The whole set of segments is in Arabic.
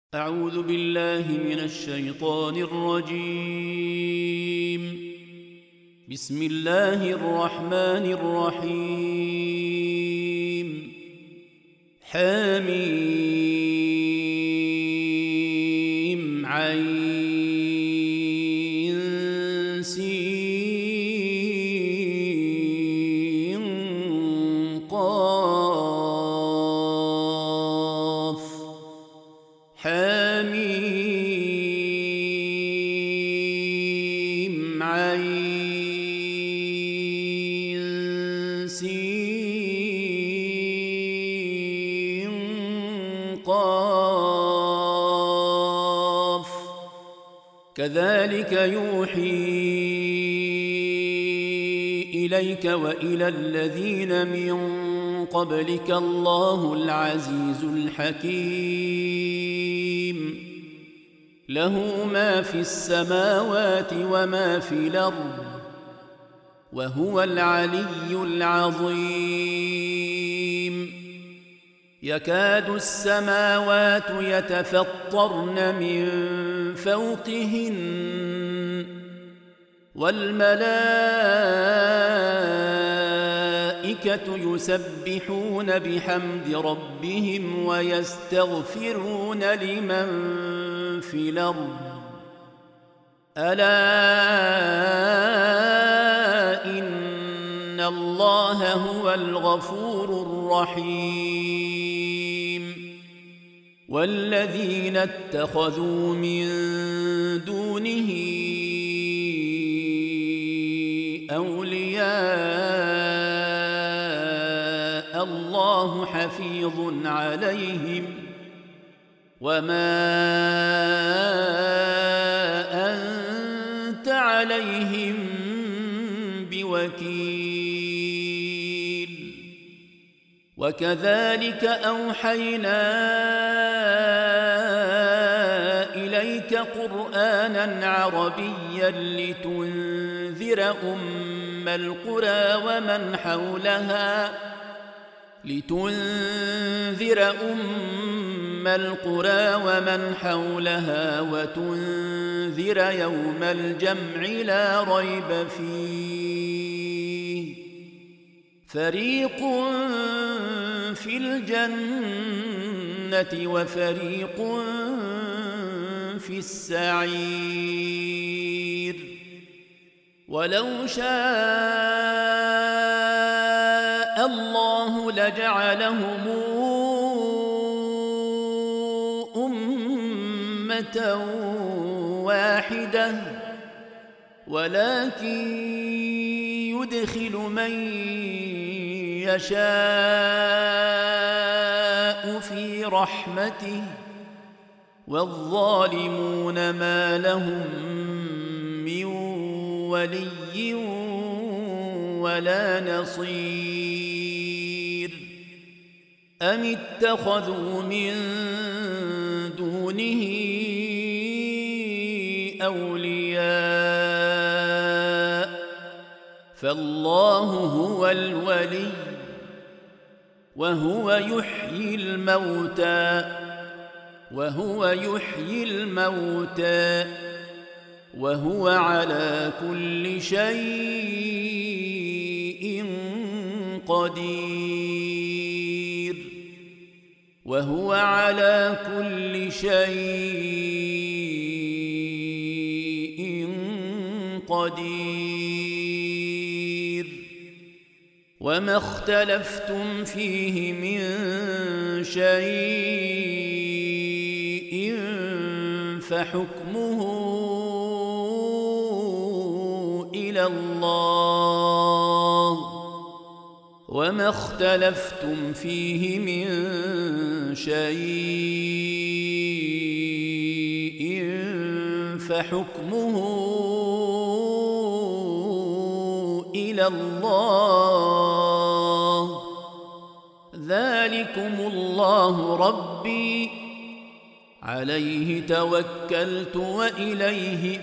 أعوذ بالله من الشيطان الرجيم. بسم الله الرحمن الرحيم. حميم عين سين قاف حميم عين سين قاف كذلك يوحي إليك وإلى الذين من قبلك الله العزيز الحكيم. له ما في السماوات وما في الأرض وهو العلي العظيم. يكاد السماوات يتفطرن من فوقهن والملائكة يسبحون بحمد ربهم ويستغفرون لمن في الأرض ألا إن الله هو الغفور الرحيم. والذين اتخذوا من دونه أولياء الله حفيظ عليهم وما أنت عليهم بوكيل. وكذلك أوحينا إليك قرآنا عربيا لتنذر أم القرى ومن حولها وتنذر يوم الجمع لا ريب فيه. فريق في الجنة وفريق في السعير. ولو شاء الله لجعلهم أمة واحدة ولكن يدخل من يشاء في رحمته والظالمون ما لهم من ولي ولا نصير. أم اتخذوا من دونه أولياء فالله هو الولي وهو يحيي الموتى وهو على كل شيء قدير. وهو على كل شيء قدير. وما اختلفتم فيه من شيء فحكمه إلى الله. وما اختلفتم فيه من شيء فحكمه إلى الله. ذلكم الله ربي عليه توكلت وإليه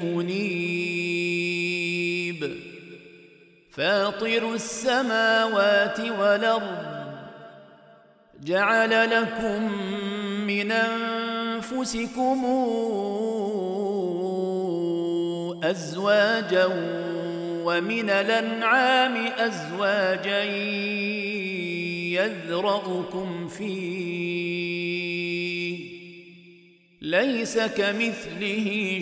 أنيب. فاطر السماوات والأرض جعل لكم من أنفسكم أزواجا ومن الأنعام أزواجا يذرأكم فيه ليس كمثله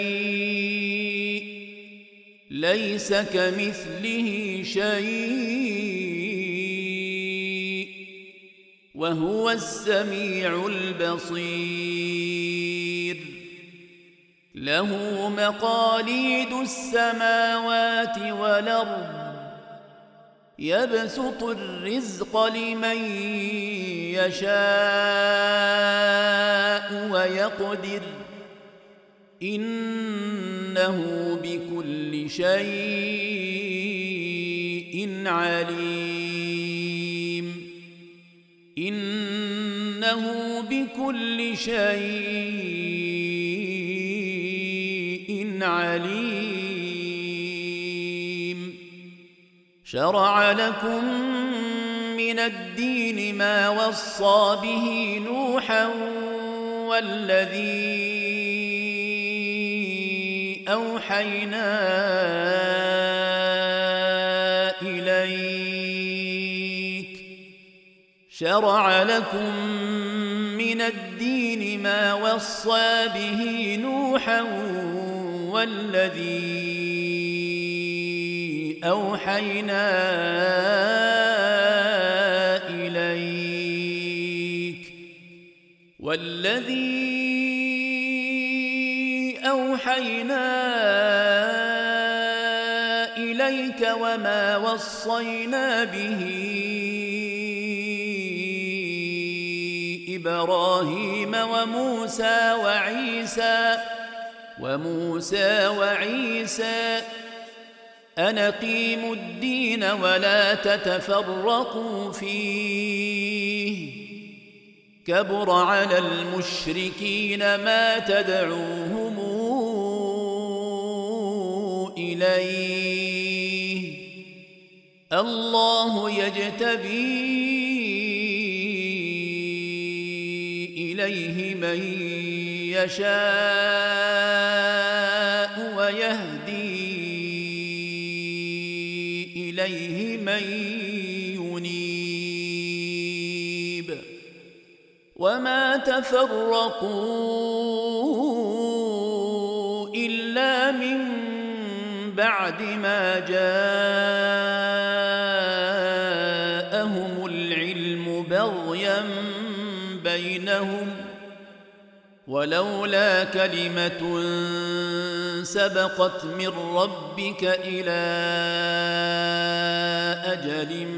شيء وهو السميع البصير له مقاليد السماوات والأرض يبسط الرزق لمن يشاء ويقدر إنه بكل شيء عليم شرع لكم من الدين ما وصى به نوحا والذي أوحينا إليك وما وصينا به إبراهيم وموسى وعيسى أن أقيموا الدين ولا تتفرقوا فيه كبر على المشركين ما تدعوهم إليه الله يجتبي إليه من يشاء ويهدي إليه من ينيب وما تفرقوا إلا من بعد ما جاءهم العلم بغيا بينهم ولولا كلمة سبقت من ربك إلى أجل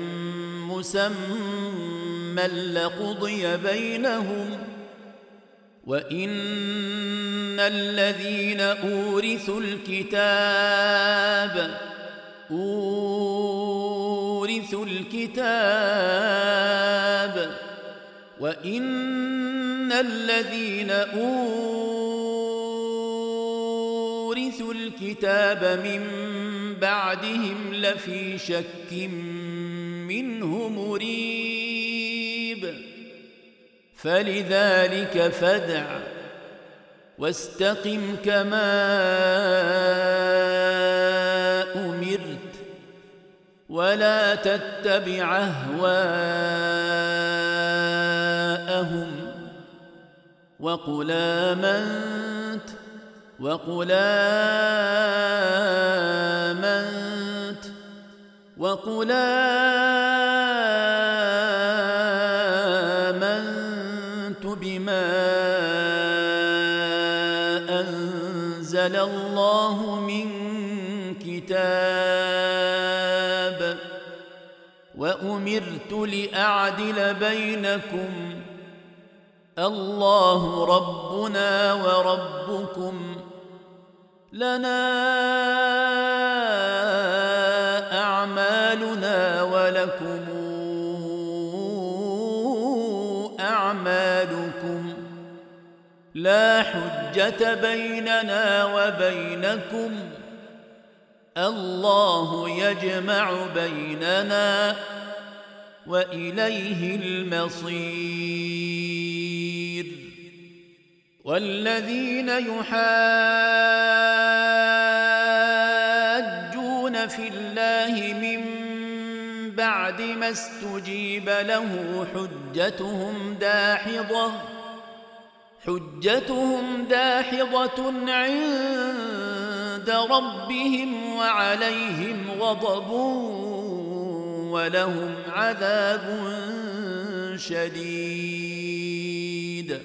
مسمى لقضي بينهم وإن الذين أورثوا الكتاب من بعدهم لفي شك منه مريب فلذلك فادع واستقم كما أمرت ولا تتبع أهواءهم وقل آمنت بما أنزل الله من كتاب وأمرت لأعدل بينكم الله ربنا وربكم لنا أعمالنا ولكم أعمالكم لا حجة بيننا وبينكم الله يجمع بيننا وإليه المصير والذين يحاجون في الله من بعد ما استجيب له حجتهم داحضة عند ربهم وعليهم غضب ولهم عذاب شديد.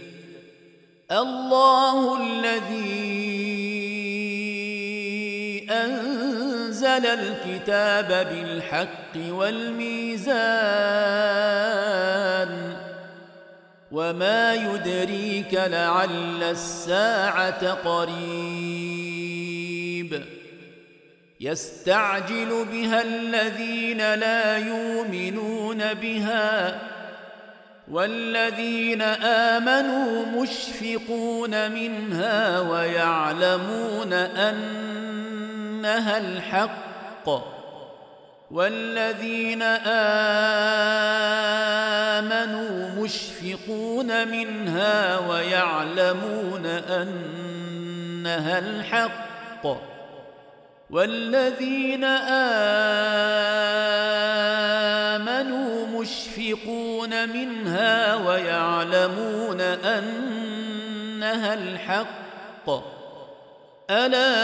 الله الذي أنزل الكتاب بالحق والميزان وما يدريك لعل الساعة قريب. يستعجل بها الذين لا يؤمنون بها والذين آمنوا مشفقون منها ويعلمون أنها الحق والذين آمنوا مشفقون منها ويعلمون أنها الحق والذين آمنوا مشفقون منها ويعلمون أنها الحق ألا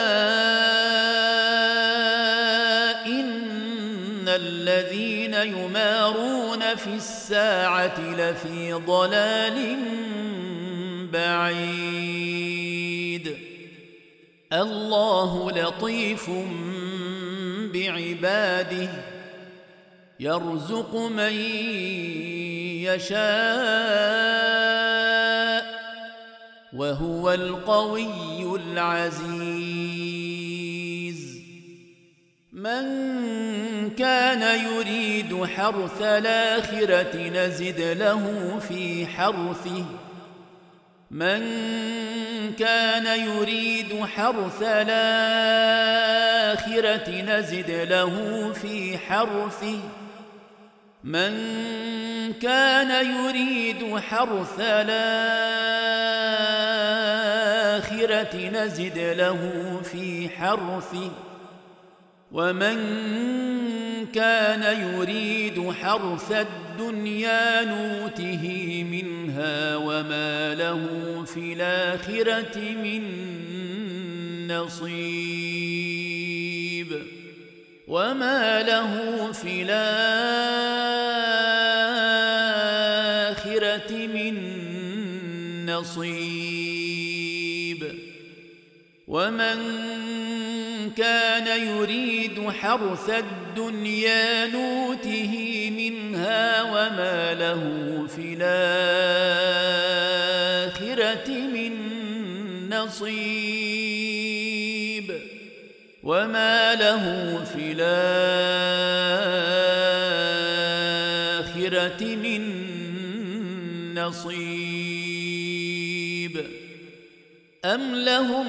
إن الذين يمارون في الساعة لفي ضلال بعيد. الله لطيف بعباده يرزق من يشاء وهو القوي العزيز. من كان يريد حرث الآخرة نزد له في حرثه من كان يريد حرث الآخرة نزد له في حرثه من كان يريد حرث الآخرة نزد له في حرثه ومن كان يريد حرث الدنيا نوته منها وما له في الآخرة من نصيب وما له في الآخرة من نصيب ومن كان يريد حرث الدنيا نوته منها وما له في الآخرة من نصيب وما له في الآخرة من نصيب. أم لهم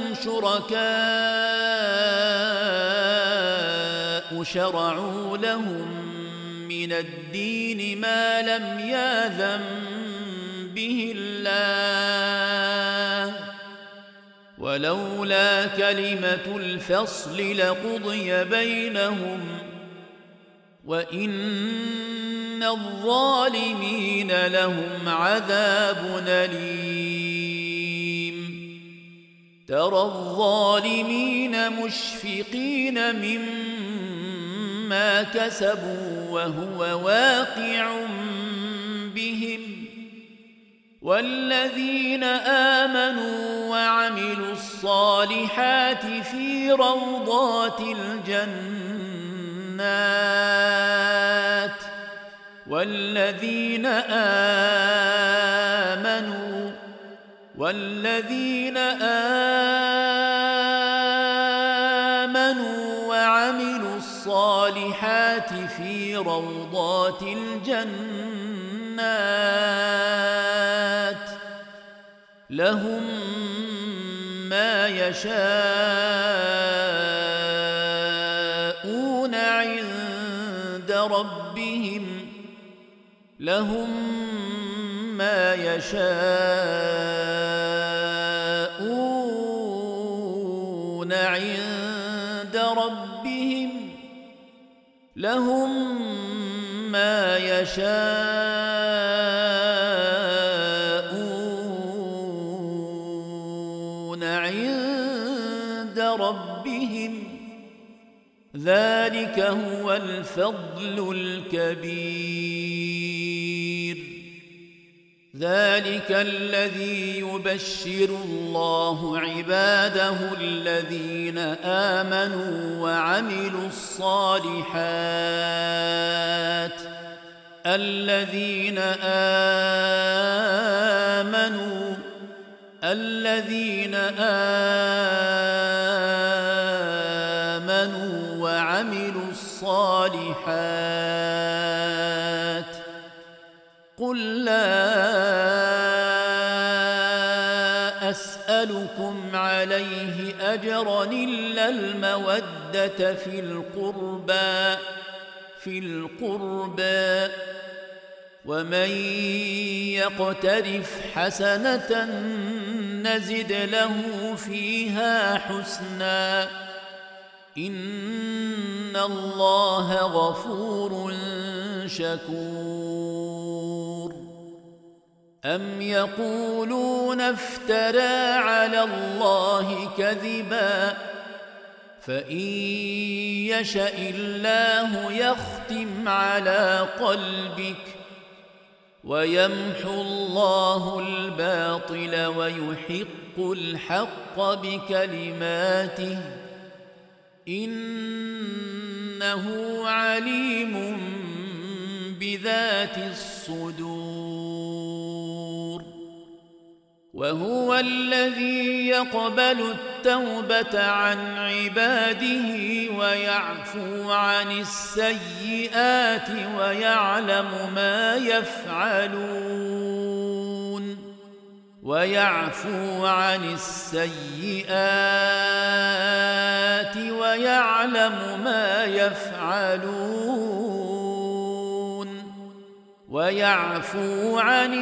شركاء شرعوا لهم من الدين ما لم يأذن به الله ولولا كلمة الفصل لقضي بينهم وإن الظالمين لهم عذاب أليم. ترى الظالمين مشفقين مما كسبوا وهو واقع بهم والذين آمنوا وعملوا الصالحات في روضات الجنات والذين آمنوا وعملوا الصالحات في روضات الجنات لهم ما يشاءون عند ربهم لهم ما يشاءون عند ربهم لهم ما يشاءون عند ربهم ذلك هو الفضل الكبير ذلك الذي يبشر الله عباده الذين آمنوا وعملوا الصالحات الذين آمنوا وعملوا الصالحات قل لا أسألكم عليه أجرا إلا المودة في القربى ومن يقترف حسنة نزد له فيها حسنا إن الله غفور شكور أم يقولون افترى على الله كذبا فإن يشأ الله يختم على قلبك ويمحو الله الباطل ويحق الحق بكلماته إنه عليم بذات الصدور وهو الذي يقبل التوبة عن عباده ويعفو عن السيئات ويعلم ما يفعلون ويعفو عن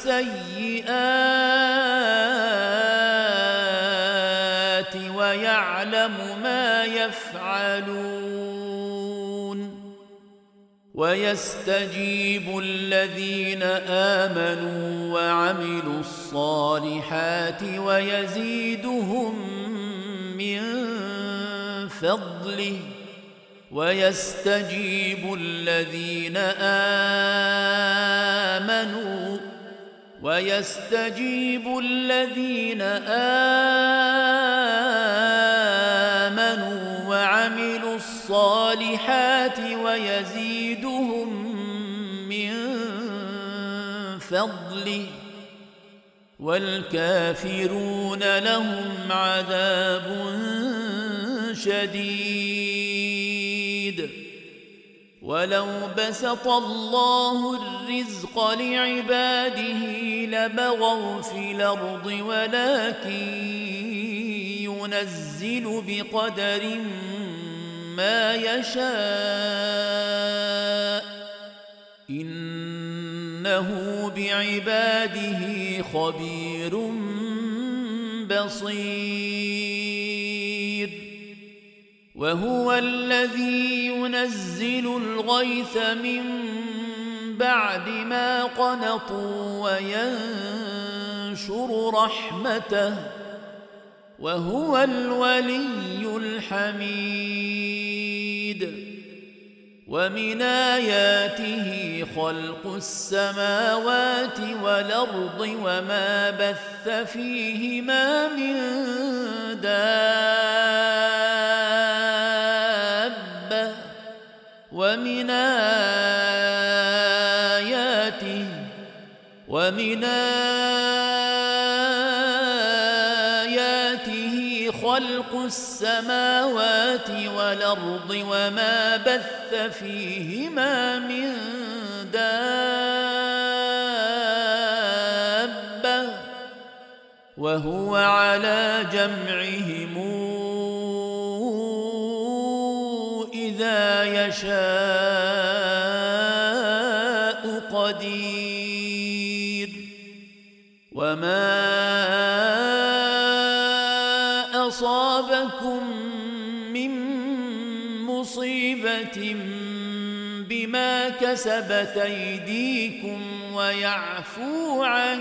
السيئات ويعلم ما يفعلون ويستجيب الذين آمنوا وعملوا الصالحات ويزيدهم من فضله ويستجيب الذين آمنوا وعملوا الصالحات ويزيدهم من فضله والكافرون لهم عذاب شديد ولو بسط الله الرزق لعباده لبغوا في الأرض ولكن ينزل بقدر ما يشاء إنه بعباده خبير بصير وهو الذي ينزل الغيث من بعد ما قنطوا وينشر رحمته وهو الولي الحميد ومن آياته خلق السماوات والأرض وما بث فيهما من دابة ومن آياته خلق السماوات والأرض وما بث فيهما من دابة وهو على جمعهم إذا يشاء قدير وما أصابكم من مصيبة بما كسبت أيديكم ويعفو عن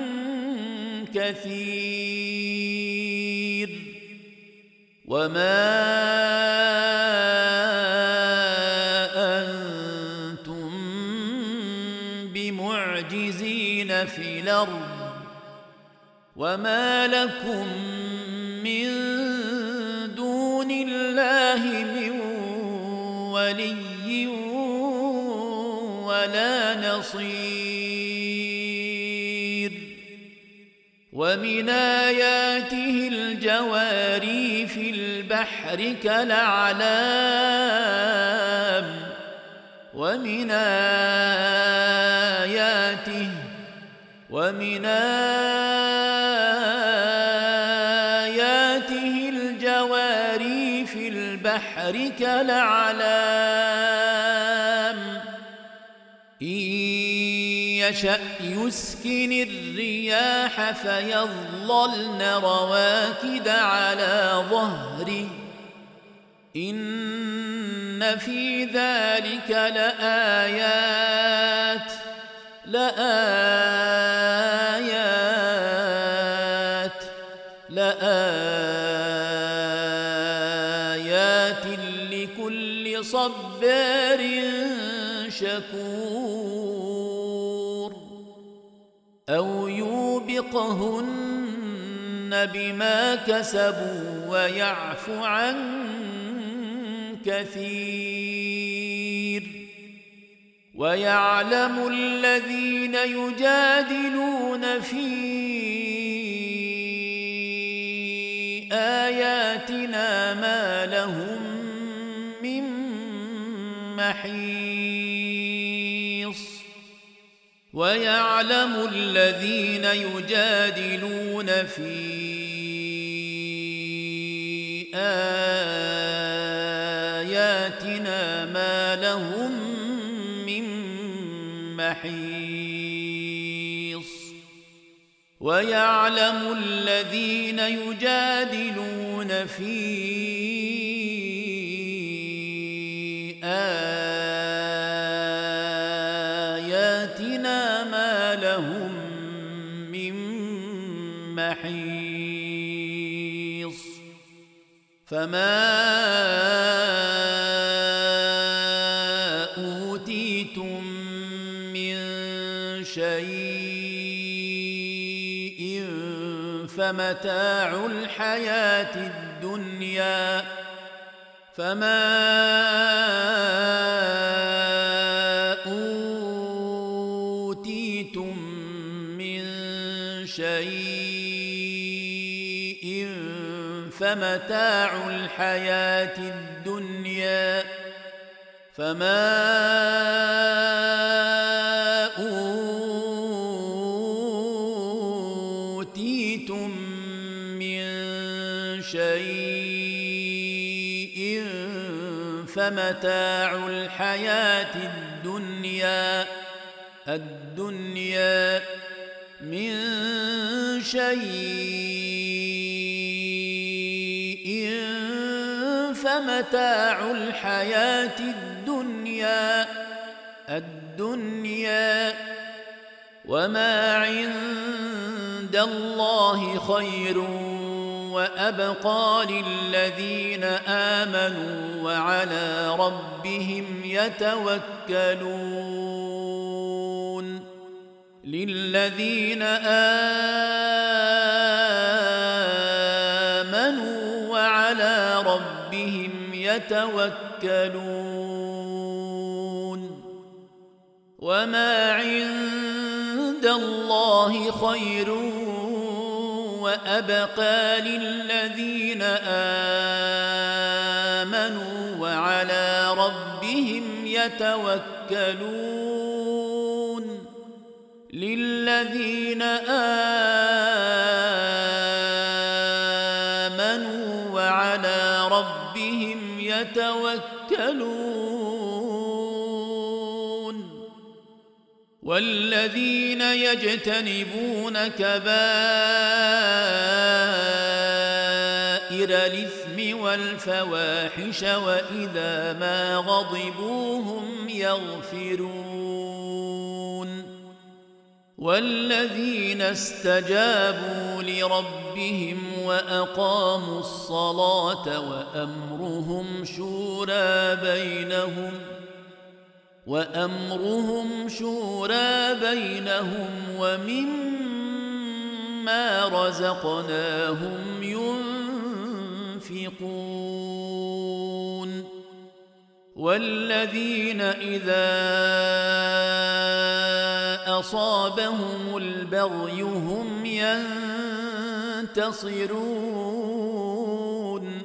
كثير وما أنتم بمعجزين في الأرض وما لكم من دون الله من ولي ولا نصير ومن آياته الجواري في البحر كالأعلام ومن آياته الجواري في البحر كالأعلام إن يشأ يسكن الرياح فيظللن رواكد على ظهره إن في ذلك لآيات لكل صبار شكور أو يوبقهن بما كسبوا ويعفو عن كثير ويعلم الذين يجادلون في آياتنا ما لهم من محيص ويعلم الذين يجادلون في آياتنا ما لهم من محيص ويعلم الذين يجادلون في آياتنا ما لهم من محيص فما أوتيتم من شيء فمتاع الحياة الدنيا فمتاع الحياة الدنيا فما أوتيتم من شيء فمتاع الحياة الدنيا من شيء فمتاع الحياة الدنيا وما عند الله خير وأبقى للذين آمنوا وعلى ربهم يتوكلون للذين آمنوا وعلى ربهم يتوكلون وما عند الله خير وأبقى للذين آمنوا وعلى ربهم يتوكلون للذين آمنوا وعلى ربهم يتوكلون والذين يجتنبون كبائر الإثم والفواحش وإذا ما غضبوا هم يغفرون والذين استجابوا لربهم وأقاموا الصلاة وأمرهم شورى بينهم ومما رزقناهم ينفقون والذين إذا أصابهم البغي هم ينتصرون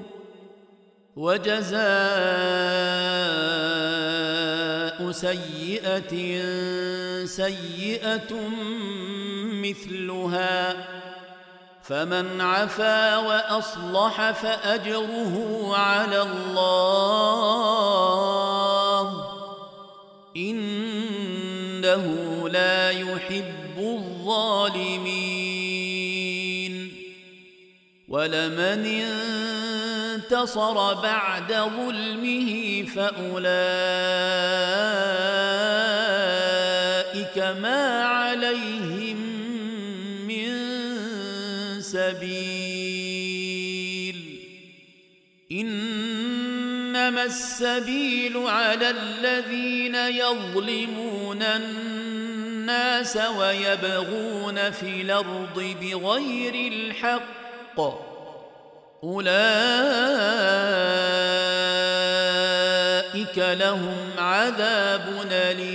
وجزاء سيئة سيئة مثلها فمن عفا وأصلح فأجره على الله إنه لا يحب الظالمين ولمن انتصر بعد ظلمه فأولئك ما عليهم من سبيل إنما السبيل على الذين يظلمون الناس ويبغون في الأرض بغير الحق أولئك لهم عذاب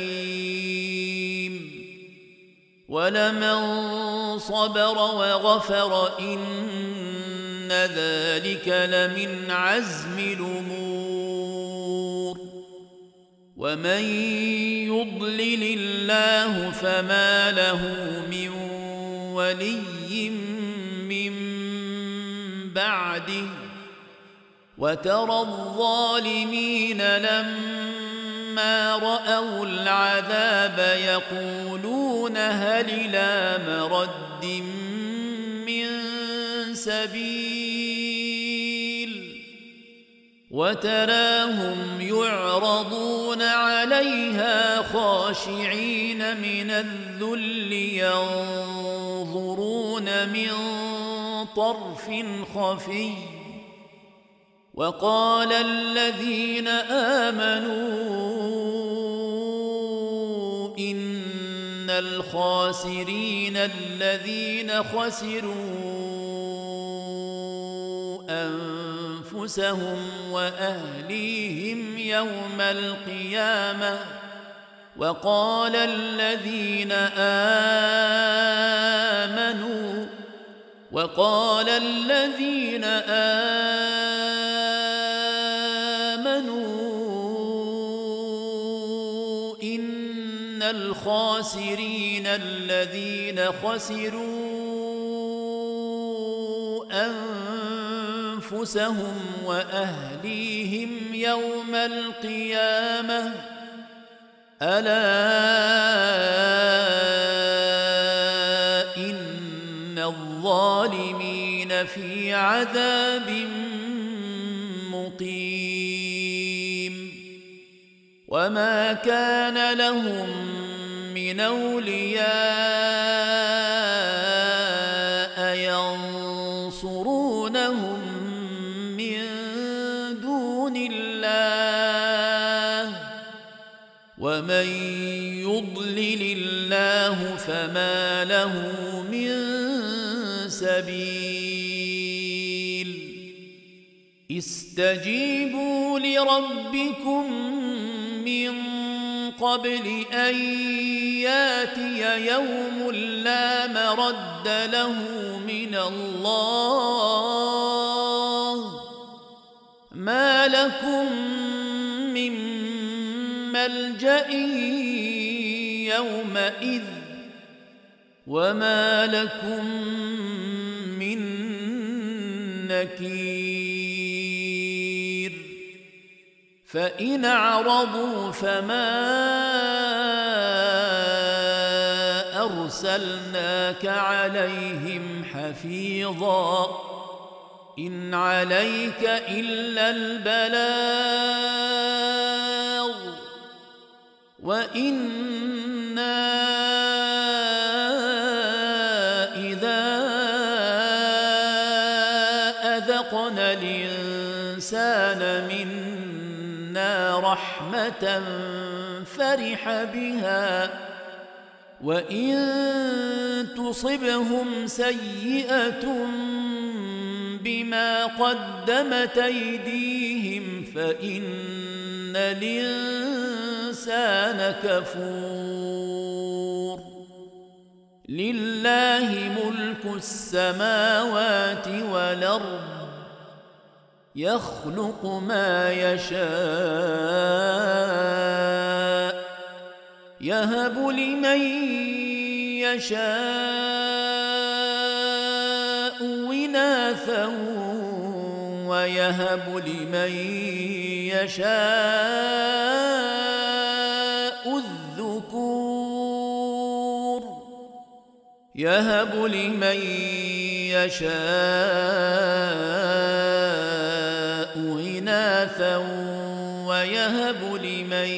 أليم ولمن صبر وغفر إن ذلك لمن عزم الأمور ومن يضلل الله فما له من ولي من بعده وترى الظالمين لما رأوا العذاب يقولون هل إلى مرد من سبيل وتراهم يعرضون عليها خاشعين من الذل ينظرون من طرف خفي وقال الذين آمنوا إن الخاسرين الذين خسروا أنفسهم وأهليهم يوم القيامة وقال الذين آمنوا إن الخاسرين الذين خسروا أنفسهم وأهليهم يوم القيامة ألا إن الظالمين في عذاب مقيم وما كان لهم من أولياء ينصرونهم من دون الله ومن يضلل الله فما له من سبيل استجيبوا لربكم من قبل أن ياتي يوم لا مرد له من الله ما لكم من ملجأ يومئذ وما لكم من نكير فإن أعرضوا فما أرسلناك عليهم حفيظا إن عليك إلا البلاغ وإنا إذا أذقنا الإنسان منا رحمة فرح بها وإن تصبهم سيئة بما قدمت أيديهم فإن الإنسان كفور لله ملك السماوات والأرض يخلق ما يشاء يهب لمن يشاء إناثا ويهب لمن يشاء الذكور يهب لمن يشاء إناثا ويهب لمن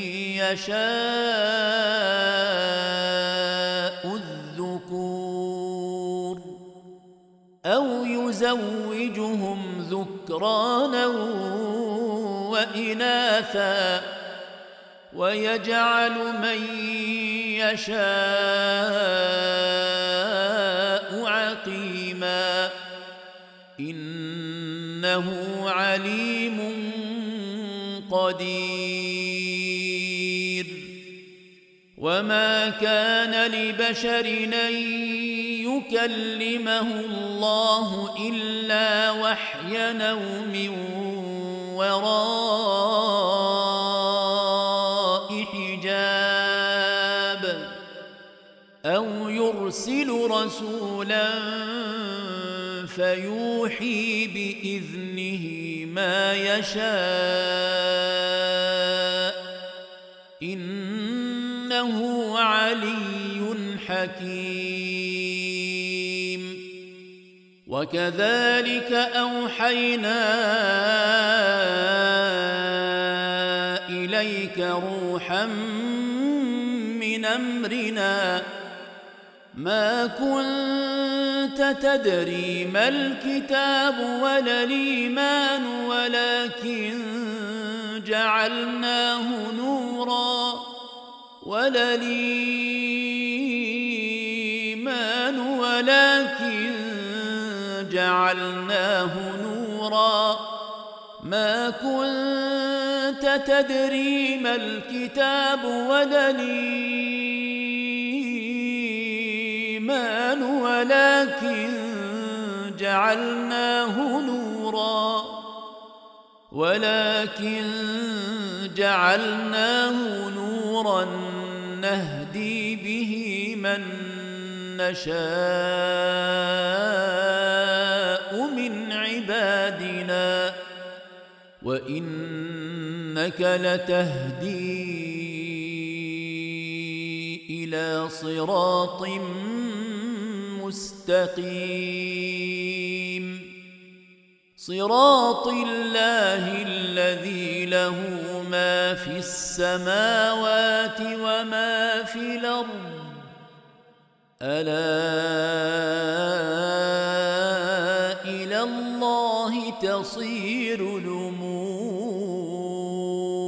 يشاء الذكور أو يزوجهم ذكرانا وإناثا ويجعل من يشاء عقيما إنه عليم قدير وما كان لبشر أن يكلمه الله إلا وحيا أو من وراء حجاب أو يرسل رسولا فيوحي بإذنه ما يشاء إنه علي حكيم وكذلك أوحينا إليك روحا من أمرنا ما كنت تدري ما الكتاب ولا الإيمان ولكن جعلناه نورا ما كنت تدري ما الكتاب ولا الإيمان ولكن جعلناه نورا نهدي به من نشاء من عبادنا وإنك لتهدي إلى صراط مستقيم صراط الله الذي له ما في السماوات وما في الأرض ألا إلى الله تصير الأمور